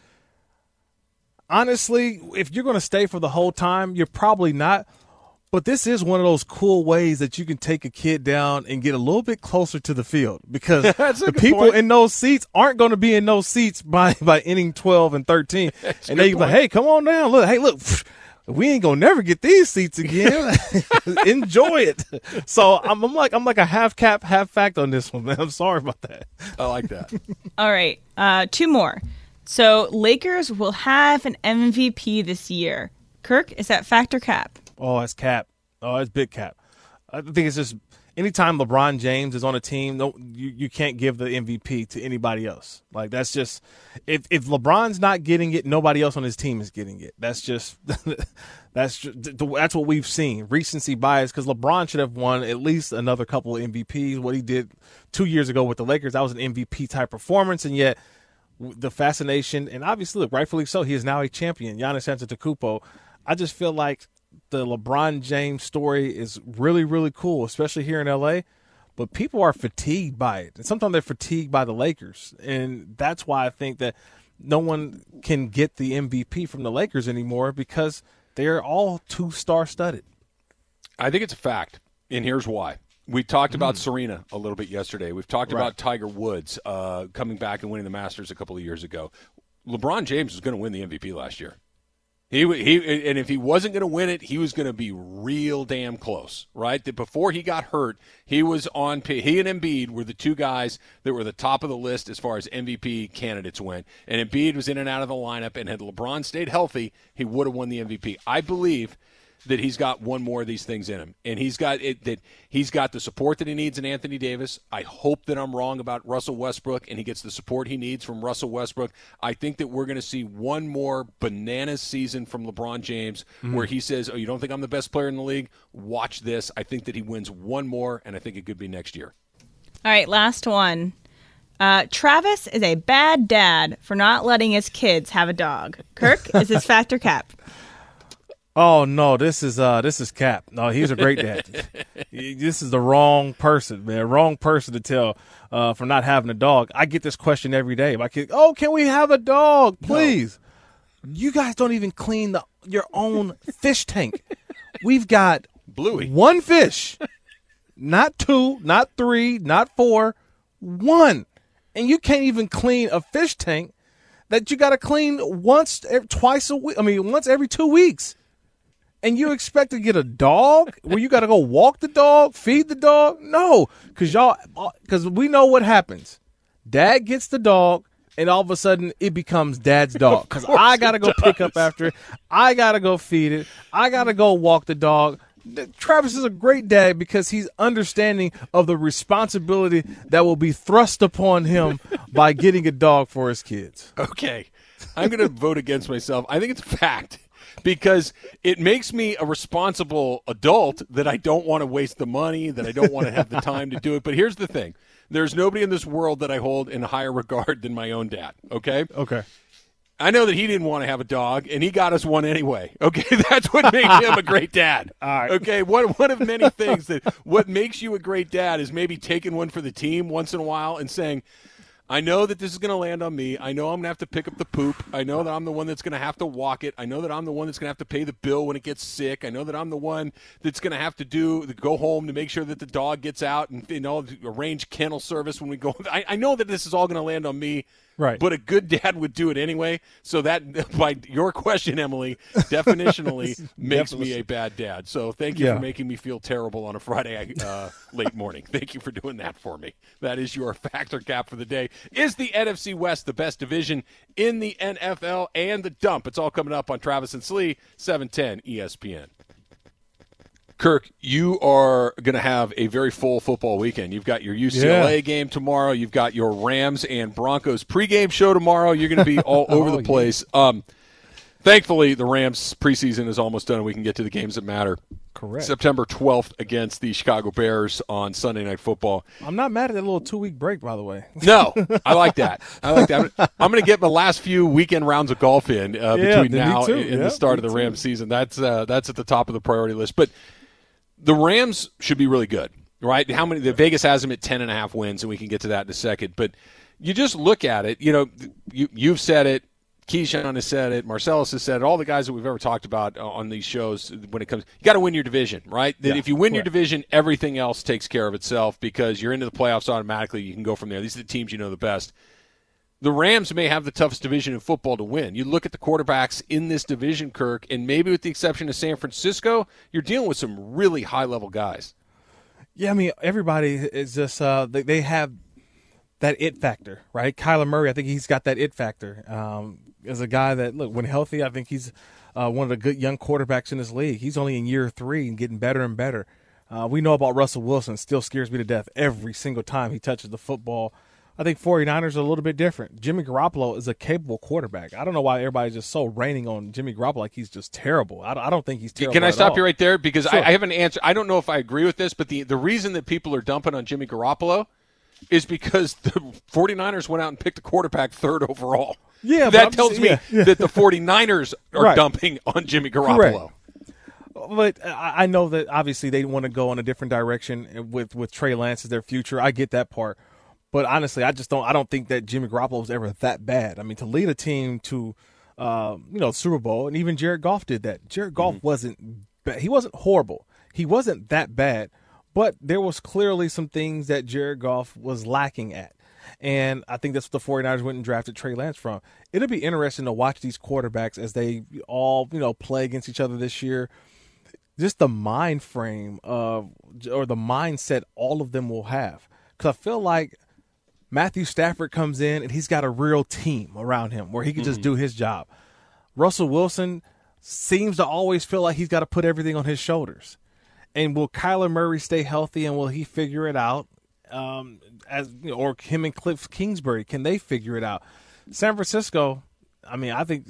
honestly, if you're going to stay for the whole time, you're probably not. But this is one of those cool ways that you can take a kid down and get a little bit closer to the field, because the people in those seats aren't going to be in those seats by inning 12 and 13. And they be like, hey, come on down. Look, we ain't going to never get these seats again. Enjoy it. So I'm like a half cap, half fact on this one, man. I'm sorry about that. I like that. All right. 2 more. So Lakers will have an MVP this year. Kirk, is that fact or cap? Oh, it's cap. Oh, it's big cap. I think it's just anytime LeBron James is on a team, you can't give the MVP to anybody else. Like, that's just if LeBron's not getting it, nobody else on his team is getting it. That's just that's what we've seen. Recency bias, because LeBron should have won at least another couple of MVPs. What he did 2 years ago with the Lakers, that was an MVP type performance, and yet the fascination, and obviously, look, rightfully so, he is now a champion, Giannis Antetokounmpo. I just feel like the LeBron James story is really, really cool, especially here in LA, but people are fatigued by it. And sometimes they're fatigued by the Lakers. And that's why I think that no one can get the MVP from the Lakers anymore, because they're all 2-star studded. I think it's a fact, and here's why. We talked about Serena a little bit yesterday. We've talked about Tiger Woods coming back and winning the Masters a couple of years ago. LeBron James was going to win the MVP last year. And if he wasn't going to win it, he was going to be real damn close, right? That before he got hurt, he was on. He and Embiid were the two guys that were the top of the list as far as MVP candidates went. And Embiid was in and out of the lineup, and had LeBron stayed healthy, he would have won the MVP. I believe that he's got one more of these things in him, and he's got it. That he's got the support that he needs in Anthony Davis. I hope that I'm wrong about Russell Westbrook, and he gets the support he needs from Russell Westbrook. I think that we're going to see one more bananas season from LeBron James, where he says, "Oh, you don't think I'm the best player in the league? Watch this." I think that he wins one more, and I think it could be next year. All right, last one. Travis is a bad dad for not letting his kids have a dog. Kirk, is his fact or cap? Oh no, this is Cap. No, he's a great dad. This is the wrong person, man. Wrong person to tell for not having a dog. I get this question every day. My kid, can we have a dog, please? No. You guys don't even clean your own fish tank. We've got Bluey, one fish, not two, not three, not four, one, and you can't even clean a fish tank that you got to clean once every 2 weeks. And you expect to get a dog where you got to go walk the dog, feed the dog? No, because we know what happens. Dad gets the dog, and all of a sudden it becomes Dad's dog. Because I got to go pick up after it. I got to go feed it. I got to go walk the dog. Travis is a great dad because he's understanding of the responsibility that will be thrust upon him by getting a dog for his kids. Okay. I'm going to vote against myself. I think it's a fact. Because it makes me a responsible adult that I don't want to waste the money, that I don't want to have the time to do it. But here's the thing. There's nobody in this world that I hold in higher regard than my own dad, okay? Okay. I know that he didn't want to have a dog, and he got us one anyway, okay? That's what makes him a great dad, all right. Okay? One of many things that what makes you a great dad is maybe taking one for the team once in a while and saying, I know that this is going to land on me. I know I'm going to have to pick up the poop. I know that I'm the one that's going to have to walk it. I know that I'm the one that's going to have to pay the bill when it gets sick. I know that I'm the one that's going to have to go home to make sure that the dog gets out and arrange kennel service when we go. I know that this is all going to land on me. Right. But a good dad would do it anyway. So that, by your question, Emily, definitionally makes me a bad dad. So thank you for making me feel terrible on a Friday late morning. Thank you for doing that for me. That is your factor cap for the day. Is the NFC West the best division in the NFL? And the dump. It's all coming up on Travis and Slee, 710 ESPN. Kirk, you are going to have a very full football weekend. You've got your UCLA game tomorrow. You've got your Rams and Broncos pregame show tomorrow. You're going to be all over the place. Thankfully, the Rams preseason is almost done, and we can get to the games that matter. Correct. September 12th against the Chicago Bears on Sunday Night Football. I'm not mad at that little 2-week break, by the way. No, I like that. I'm going to get my last few weekend rounds of golf in between now and the start of the Rams season. That's at the top of the priority list. But the Rams should be really good, right? The Vegas has them at 10.5 wins, and we can get to that in a second. But you just look at it. You've said it. Keyshawn has said it. Marcellus has said it. All the guys that we've ever talked about on these shows, when it comes, you got to win your division, right? That if you win your division, everything else takes care of itself because you're into the playoffs automatically. You can go from there. These are the teams you know the best. The Rams may have the toughest division in football to win. You look at the quarterbacks in this division, Kirk, and maybe with the exception of San Francisco, you're dealing with some really high-level guys. Yeah, I mean, everybody is just they have that it factor, right? Kyler Murray, I think he's got that it factor. As a guy that, look, when healthy, I think he's one of the good young quarterbacks in this league. He's only in year 3 and getting better and better. We know about Russell Wilson. Still scares me to death every single time he touches the football. I think 49ers are a little bit different. Jimmy Garoppolo is a capable quarterback. I don't know why everybody's just so raining on Jimmy Garoppolo like he's just terrible. I don't think he's terrible. Can I stop you right there? Because sure. I have an answer. I don't know if I agree with this, but the reason that people are dumping on Jimmy Garoppolo is because the 49ers went out and picked the quarterback 3rd overall. Yeah, that tells me that the 49ers are dumping on Jimmy Garoppolo. Correct. But I know that obviously they want to go in a different direction with Trey Lance as their future. I get that part. But honestly, I don't think that Jimmy Garoppolo was ever that bad. I mean, to lead a team to, Super Bowl, and even Jared Goff did that. Jared Goff wasn't bad. He wasn't horrible. He wasn't that bad. But there was clearly some things that Jared Goff was lacking at. And I think that's what the 49ers went and drafted Trey Lance from. It'll be interesting to watch these quarterbacks as they all, play against each other this year. Just the mind frame or the mindset all of them will have. Because I feel like Matthew Stafford comes in and he's got a real team around him where he can just do his job. Russell Wilson seems to always feel like he's got to put everything on his shoulders. And will Kyler Murray stay healthy, and will he figure it out? Or him and Cliff Kingsbury, can they figure it out? San Francisco, I think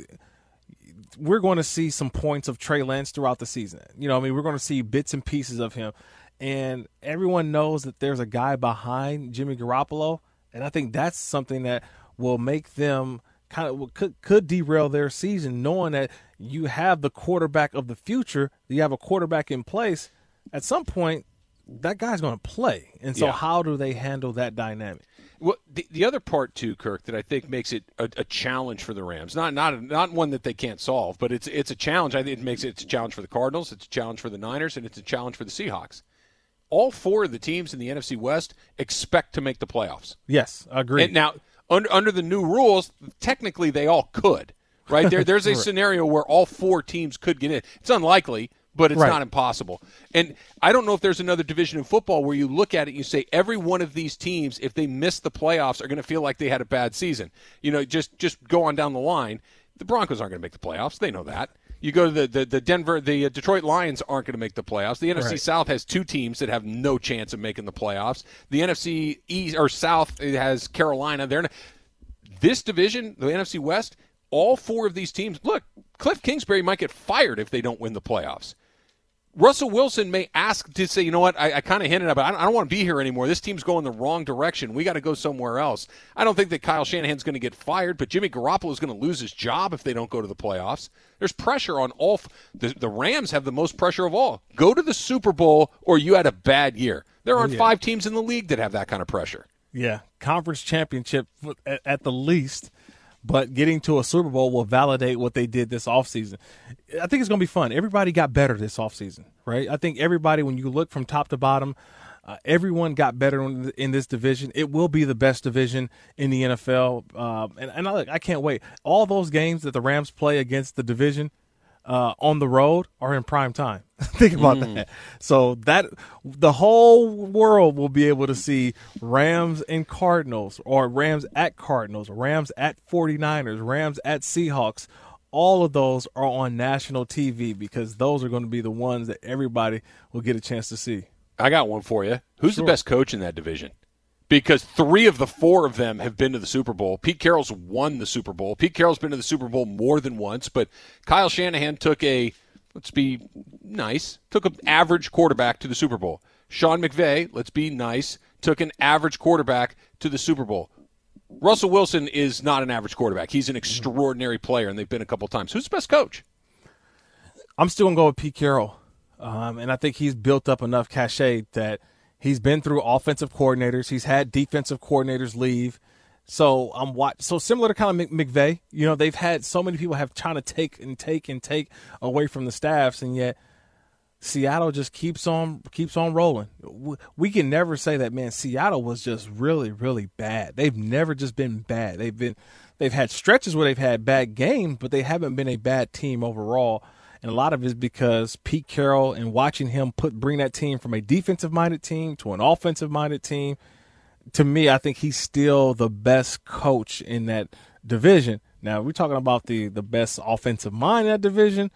we're going to see some points of Trey Lance throughout the season. We're going to see bits and pieces of him. And everyone knows that there's a guy behind Jimmy Garoppolo, and I think that's something that will make them could derail their season, knowing that you have the quarterback of the future, you have a quarterback in place. At some point, that guy's going to play. And so how do they handle that dynamic? Well, the other part, too, Kirk, that I think makes it a challenge for the Rams, not one that they can't solve, but it's a challenge. I think it makes it a challenge for the Cardinals, it's a challenge for the Niners, and it's a challenge for the Seahawks. All four of the teams in the NFC West expect to make the playoffs. Yes, I agree. And now, under the new rules, technically they all could, right? There's a scenario where all four teams could get in. It's unlikely, but it's not impossible. And I don't know if there's another division in football where you look at it and you say every one of these teams, if they miss the playoffs, are going to feel like they had a bad season. Just go on down the line. The Broncos aren't going to make the playoffs. They know that. You go to the Detroit Lions aren't going to make the playoffs. The NFC South has two teams that have no chance of making the playoffs. The NFC East or South has Carolina. This division, the NFC West, all four of these teams. Look, Cliff Kingsbury might get fired if they don't win the playoffs. Russell Wilson may ask to say, you know what, I kind of hinted at, but I don't want to be here anymore. This team's going the wrong direction. We got to go somewhere else. I don't think that Kyle Shanahan's going to get fired, but Jimmy Garoppolo is going to lose his job if they don't go to the playoffs. There's pressure on all. The Rams have the most pressure of all. Go to the Super Bowl or you had a bad year. There aren't 5 teams in the league that have that kind of pressure. Yeah, conference championship at the least. But getting to a Super Bowl will validate what they did this offseason. I think it's going to be fun. Everybody got better this offseason, right? I think everybody, when you look from top to bottom, everyone got better in this division. It will be the best division in the NFL. And I can't wait. All those games that the Rams play against the division on the road are in prime time. Think about that. So that the whole world will be able to see Rams and Cardinals, or Rams at Cardinals, Rams at 49ers, Rams at Seahawks. All of those are on national TV because those are going to be the ones that everybody will get a chance to see. I got one for you. Who's the best coach in that division? Because 3 of the 4 of them have been to the Super Bowl. Pete Carroll's won the Super Bowl. Pete Carroll's been to the Super Bowl more than once, but Kyle Shanahan took an average quarterback to the Super Bowl. Sean McVay, let's be nice, took an average quarterback to the Super Bowl. Russell Wilson is not an average quarterback. He's an extraordinary player, and they've been a couple times. Who's the best coach? I'm still going to go with Pete Carroll. And I think he's built up enough cachet that he's been through offensive coordinators. He's had defensive coordinators leave. So so similar to kind of McVay, they've had so many people have trying to take away from the staffs, and yet Seattle just keeps on rolling. We can never say that, man, Seattle was just really, really bad. They've never just been bad. They've had stretches where they've had bad games, but they haven't been a bad team overall. And a lot of it is because Pete Carroll and watching him bring that team from a defensive-minded team to an offensive-minded team. To me, I think he's still the best coach in that division. Now, we're talking about the best offensive mind in that division.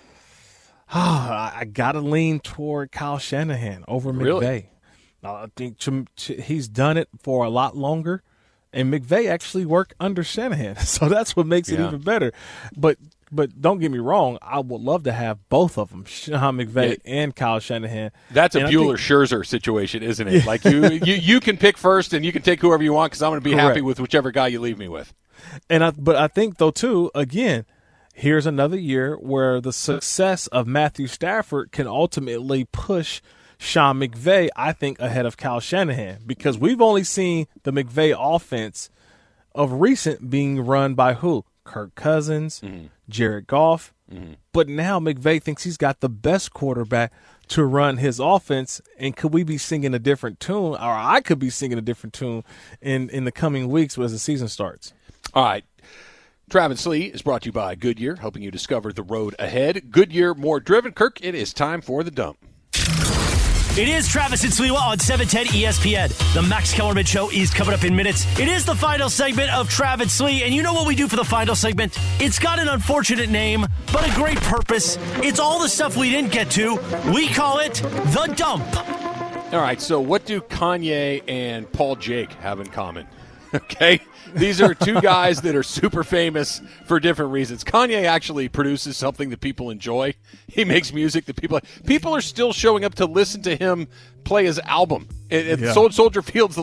I got to lean toward Kyle Shanahan over McVay. Really? I think he's done it for a lot longer. And McVay actually worked under Shanahan. So that's what makes it even better. But don't get me wrong, I would love to have both of them, Sean McVay and Kyle Shanahan. That's a Bueller-Scherzer situation, isn't it? Like you can pick first and you can take whoever you want because I'm going to be happy with whichever guy you leave me with. But I think, though, too, again, here's another year where the success of Matthew Stafford can ultimately push Sean McVay, I think, ahead of Kyle Shanahan, because we've only seen the McVay offense of recent being run by who? Kirk Cousins, Jared Goff. But now McVay thinks he's got the best quarterback to run his offense, and could we be singing a different tune, or I could be singing a different tune in the coming weeks as the season starts. All right. Travis Lee is brought to you by Goodyear, helping you discover the road ahead. Goodyear, more driven. Kirk, it is time for the dump. It is Travis and Sliwa on 710 ESPN. The Max Kellerman Show is coming up in minutes. It is the final segment of Travis Lee, and you know what we do for the final segment? It's got an unfortunate name, but a great purpose. It's all the stuff we didn't get to. We call it The Dump. All right, so what do Kanye and Paul Jake have in common? Okay, these are two guys that are super famous for different reasons. Kanye actually produces something that people enjoy. He makes music that people are still showing up to listen to him play his album at Soldier Field's.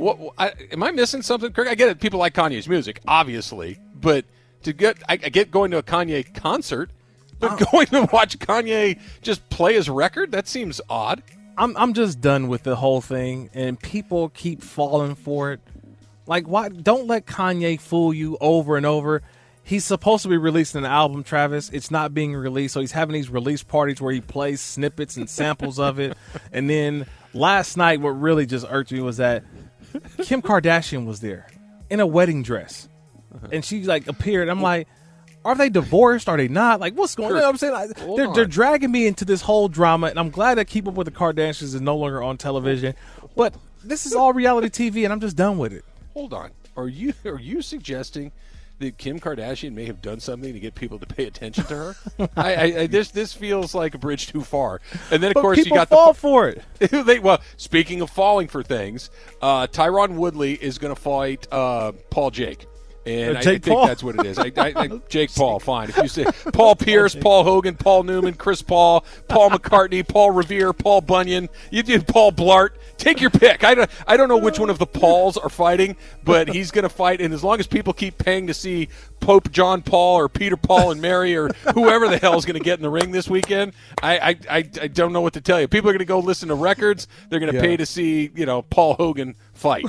Am I missing something, Kirk? I get it. People like Kanye's music, obviously, but I get going to a Kanye concert, but going to watch Kanye just play his record, that seems odd. I'm just done with the whole thing, and people keep falling for it. Like, why? Don't let Kanye fool you over and over. He's supposed to be releasing an album, Travis. It's not being released, so he's having these release parties where he plays snippets and samples of it. And then last night, what really just irked me was that Kim Kardashian was there in a wedding dress. And she, appeared. I'm like, are they divorced? Are they not? Like, what's going on? You know what I'm saying? They're dragging me into this whole drama, and I'm glad that Keep Up with the Kardashians is no longer on television. But this is all reality TV, and I'm just done with it. Hold on. Are you suggesting that Kim Kardashian may have done something to get people to pay attention to her? This feels like a bridge too far. And then, of course, you got fall for it. Well, speaking of falling for things, Tyron Woodley is going to fight Paul Jake. And I think that's what it is. Jake Paul, fine. If you say Paul Pierce, Paul Hogan, Paul Newman, Chris Paul, Paul McCartney, Paul Revere, Paul Bunyan, you did Paul Blart. Take your pick. I don't know which one of the Pauls are fighting, but he's going to fight. And as long as people keep paying to see Pope John Paul or Peter Paul and Mary or whoever the hell is going to get in the ring this weekend, I don't know what to tell you. People are going to go listen to records. They're going to pay to see Paul Hogan fight.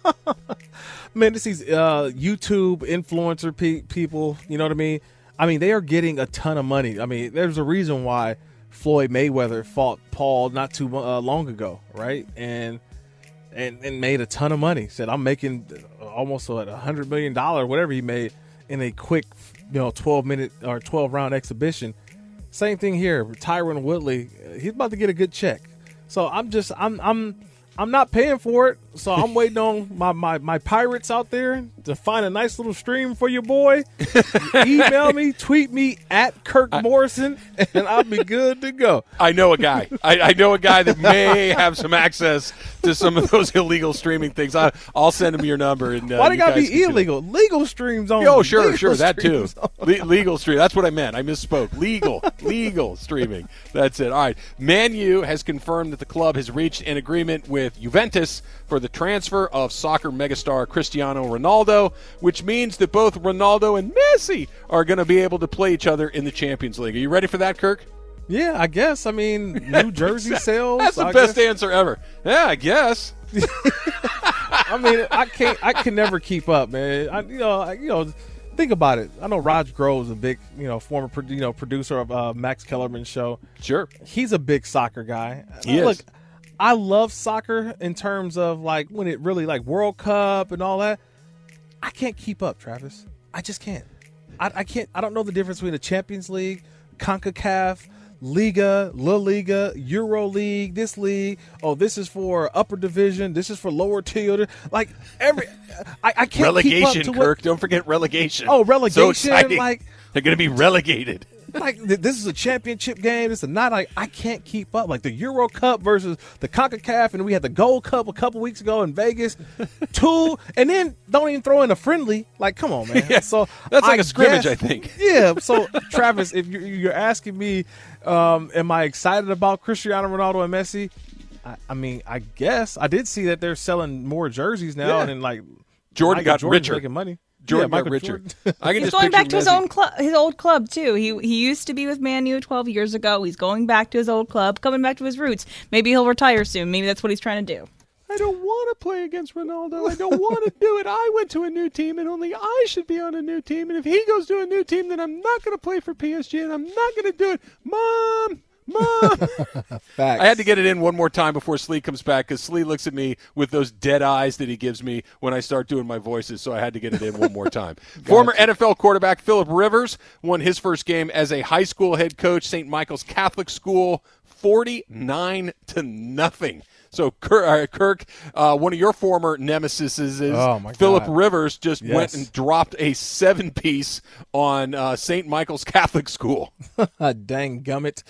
Man, this is YouTube influencer people, you know what I mean? I mean, they are getting a ton of money. I mean, there's a reason why Floyd Mayweather fought Paul not too long ago, right? And made a ton of money. Said, I'm making almost $100 million, whatever he made, in a quick 12-minute or 12-round exhibition. Same thing here. Tyron Woodley, he's about to get a good check. So I'm not paying for it, so I'm waiting on my pirates out there to find a nice little stream for your boy. Email me, tweet me at Kirk Morrison, and I'll be good to go. I know a guy. I know a guy that may have some access to some of those illegal streaming things. I'll send him your number. And why they got to be illegal? Legal streams only. Oh, sure, that too. Legal stream. That's what I meant. I misspoke. Legal streaming. That's it. All right. Man U has confirmed that the club has reached an agreement with Juventus for the transfer of soccer megastar Cristiano Ronaldo, which means that both Ronaldo and Messi are going to be able to play each other in the Champions League. Are you ready for that, Kirk? Yeah, I guess. I mean, new jersey sales. That's the best answer ever. Yeah, I guess. I mean, I can never keep up, man. Think about it. I know Raj Grove's a big, former, producer of Max Kellerman's show. Sure. He's a big soccer guy. He is. Look, I love soccer in terms of when it really World Cup and all that. I can't keep up, Travis. I just can't. I can't. I don't know the difference between the Champions League, CONCACAF, Liga, La Liga, Euro League, this league. Oh, this is for upper division. This is for lower tier. I can't relegation, keep up to Kirk. Don't forget relegation. Oh, relegation. So exciting. They're going to be relegated. This is a championship game. This is not I can't keep up. The Euro Cup versus the CONCACAF, and we had the Gold Cup a couple weeks ago in Vegas. And then don't even throw in a friendly. Come on, man. Yeah, so that's a scrimmage, I think. Yeah. So, Travis, if you're asking me, am I excited about Cristiano Ronaldo and Messi? I mean, I guess I did see that they're selling more jerseys now, and Jordan got richer, making money. Jordan got richer. He's going back to his old club too. He used to be with Man U 12 years ago. He's going back to his old club, coming back to his roots. Maybe he'll retire soon. Maybe that's what he's trying to do. I don't want to play against Ronaldo. I don't want to do it. I went to a new team, and only I should be on a new team. And if he goes to a new team, then I'm not going to play for PSG, and I'm not going to do it. Facts. I had to get it in one more time before Slee comes back because Slee looks at me with those dead eyes that he gives me when I start doing my voices, so I had to get it in one more time. Former NFL quarterback Phillip Rivers won his first game as a high school head coach, St. Michael's Catholic School, 49-0. So, Kirk, one of your former nemesis is Phillip Rivers just went and dropped a 7-piece on St. Michael's Catholic School. Dang gummit.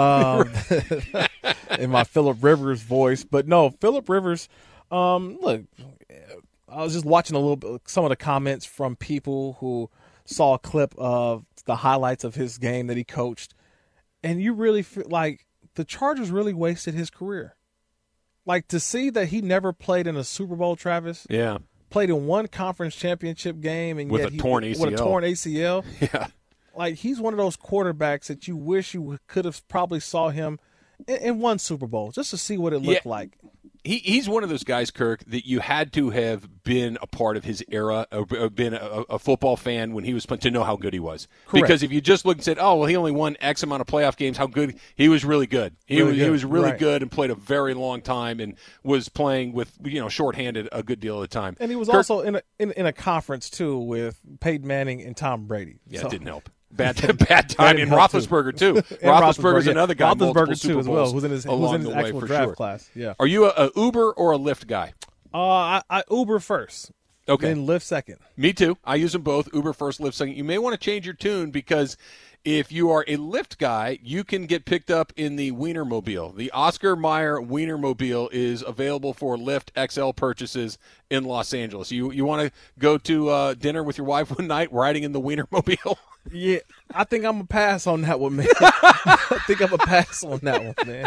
In my Phillip Rivers voice. But no, Phillip Rivers, look, I was just watching a little bit, some of the comments from people who saw a clip of the highlights of his game that he coached. And you really feel like the Chargers really wasted his career. Like, to see that he never played in a Super Bowl, Travis. Yeah. Played in one conference championship game. And with yet a torn ACL. With a torn ACL. Yeah. Like, he's one of those quarterbacks that you wish you could have probably saw him in one Super Bowl just to see what it looked like. He's one of those guys, Kirk, that you had to have been a part of his era, or been a football fan when he was playing to know how good he was. Correct. Because if you just looked and said, oh, well, he only won X amount of playoff games, how good – he was really good. He was really good and played a very long time and was playing with, shorthanded a good deal of the time. And he was also in a conference, too, with Peyton Manning and Tom Brady. Yeah, it didn't help. Bad time in Roethlisberger too. Roethlisberger's another guy. Roethlisberger too as well. Who's in his for actual draft class? Yeah. Are you a Uber or a Lyft guy? I Uber first. Okay. Then Lyft second. Me too. I use them both. Uber first, Lyft second. You may want to change your tune because if you are a Lyft guy, you can get picked up in the Wienermobile. The Oscar Mayer Wienermobile is available for Lyft XL purchases in Los Angeles. You want to go to dinner with your wife one night riding in the Wienermobile? Yeah, I think I'm going to pass on that one, man. I think I'm going to pass on that one, man.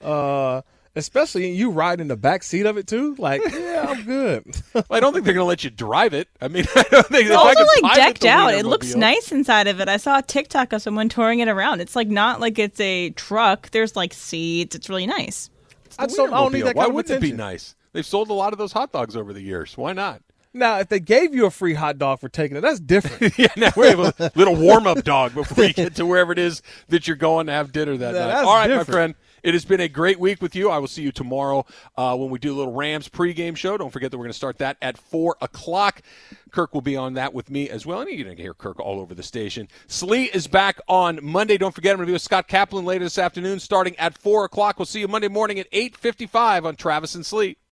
Especially you riding in the back seat of it, too. Like, yeah, I'm good. Well, I don't think they're going to let you drive it. I mean, I don't think it's also like decked out. It looks nice inside of it. I saw a TikTok of someone touring it around. It's like not like it's a truck. There's like seats. It's really nice. I don't need that Why kind of wouldn't it be attention. nice? They've sold a lot of those hot dogs over the years. Why not? Now, if they gave you a free hot dog for taking it, that's different. Yeah, now we have a little warm-up dog before you get to wherever it is that you're going to have dinner that night. All right, different. my friend. It has been a great week with you. I will see you tomorrow when we do a little Rams pregame show. Don't forget that we're going to start that at 4 o'clock. Kirk will be on that with me as well. And you're going to hear Kirk all over the station. Slee is back on Monday. Don't forget, I'm going to be with Scott Kaplan later this afternoon starting at 4 o'clock. We'll see you Monday morning at 8:55 on Travis and Slee.